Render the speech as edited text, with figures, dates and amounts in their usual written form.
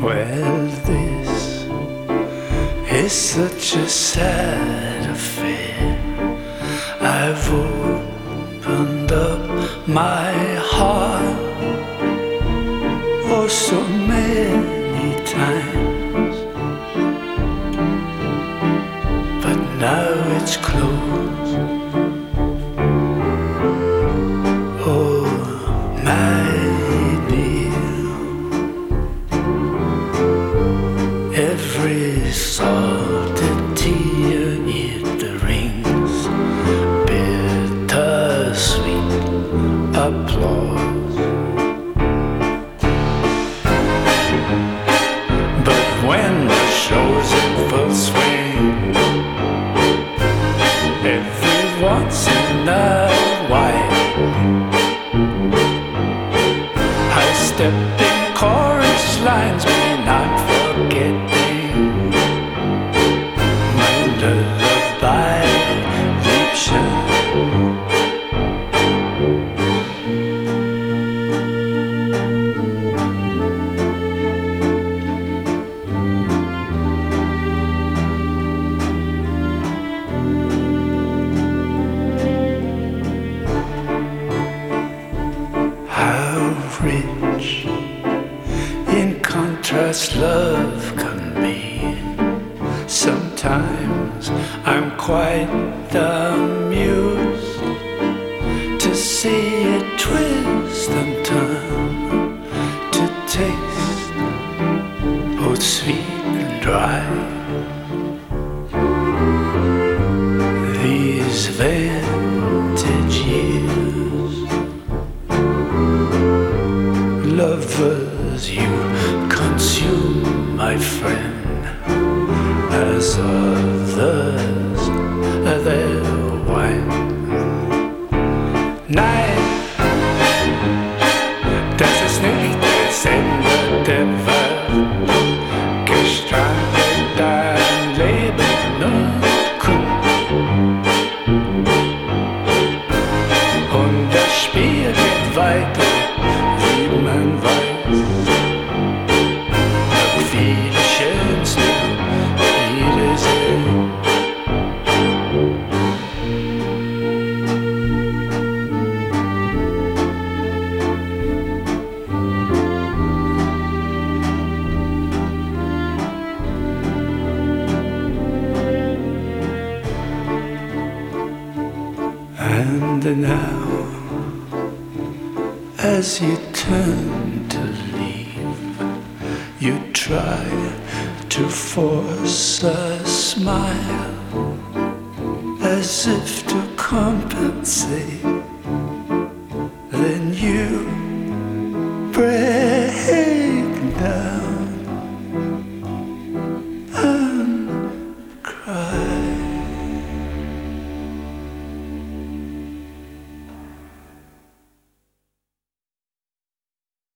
Well, this is such a sad affair. I've opened up my heart oh so many times, but now it's closed. Oh, my dear, every salted tear it rings bittersweet applause. But when the show's in full swing, every once in a while I step in chorus lines when I'm forgetting my lullaby Liebchen. How rich in contrast love can be. Sometimes I'm quite amused to see it twist and turn, to taste both sweet and dry. These vintage years, lovers, you consume, my friend, as others their wine. Nein, das ist nicht der Sender der Welt, gestrandet dein Leben und und das Spiel geht weiter, wie man weiß. Noch viele schönste Wiedersehen. And now, as you turn to leave, you try to force a smile, as if to compensate. Then you break